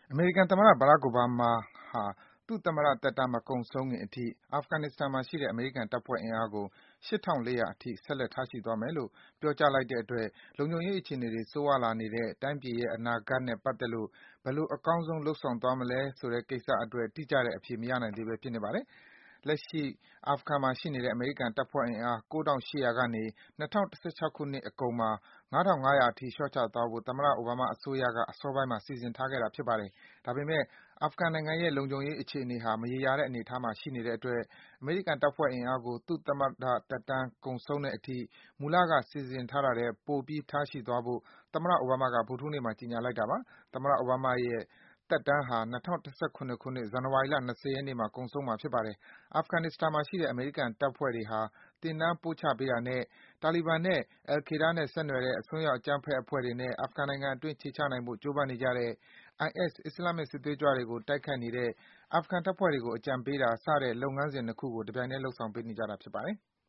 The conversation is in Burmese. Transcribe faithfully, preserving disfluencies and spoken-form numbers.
အမေရိကန်သမ္မတ Barack Obama ဟာ သူ့သမ္မတသက်တမ်း မကုန်ဆုံးခင်အထိ အာဖဂန်နစ္စတန်မှာရှိတဲ့ အမေရိကန်တပ်ဖွဲ့အင်အားကို ၈,၄၀၀ အထိ ဆက်လက် ထားရှိသွားမယ်လို့ ပြောကြားလိုက်တဲ့အတွက် လုံခြုံရေးအခြေအနေတွေ ဆိုးရွားလာနေတဲ့ တိုင်းပြည်ရဲ့ အနာဂတ်နဲ့ပတ်သက်လို့ ဘယ်လို အကောင်းဆုံး လုပ်ဆောင်သွားမလဲဆိုတဲ့ကိစ္စအတွက် တိကျတဲ့အဖြေ မရနိုင်သေးဘဲ ဖြစ်နေပါတယ်။ လက်ရှိ အာဖဂန်မှာရှိနေတဲ့ အမေရိကန်တပ်ဖွဲ့အင်အား ၉,၈၀၀ ကနေ ၂၀၁၆ ခုနှစ်အကုန်မှာ ၅,၅၀၀ အထိ လျော့ချသွားဖို့ သမ္မတ Obama အစိုးရက အစောပိုင်းမှာ စီစဉ်ထားခဲ့တာ ဖြစ်ပါတယ်။ ဒါပေမယ့် အာဖဂန်နိုင်ငံရဲ့ လုံခြုံရေးအခြေအနေဟာ မရေရာတဲ့အနေအထားမှာ ရှိနေတဲ့အတွက် အမေရိကန်တပ်ဖွဲ့အင်အားကို သူ့သမ္မတသက်တမ်း ကုန်ဆုံးတဲ့အထိ မူလက စီစဉ်ထားတာထက် ပိုပြီး ထားရှိသွားဖို့ သမ္မတ Obama က ဗုဒ္ဓဟူးနေ့မှာ ကြေညာလိုက်တာပါ။ သမ္မတ Obama ရဲ့ သက်တမ်းဟာ ၂၀၁၇ ခုနှစ်၊ ဇန်နဝါရီလ ၂၀ ရက်နေ့မှာ ကုန်ဆုံးမှာ ဖြစ်ပါတယ်။ အာဖဂန်နစ္စတန်မှာရှိတဲ့ အမေရိကန်တပ်ဖွဲ့တွေဟာ သင်တန်းပို့ချပေးတာနဲ့ တာလီဘန်နဲ့ al-Qaida နဲ့ ဆက်နွယ်တဲ့ အစွန်းရောက် အကြမ်းဖက်အဖွဲ့တွေနဲ့ အာဖဂန်နိုင်ငံအတွင်း ခြေချနိုင်ဖို့ ကြိုးပမ်းနေကြတဲ့ အိုင်အက်စ် အစ္စလာမ်မစ် စစ်သွေးကြွတွေကို တိုက်ခိုက်နေတဲ့ အာဖဂန်တပ်ဖွဲ့တွေကို အကြံပေးတာ စတဲ့ လုပ်ငန်းစဉ် ၂ ခုကို တပြိုင်တည်း လုပ်ဆောင်ပေးနေကြတာ ဖြစ်ပါတယ်။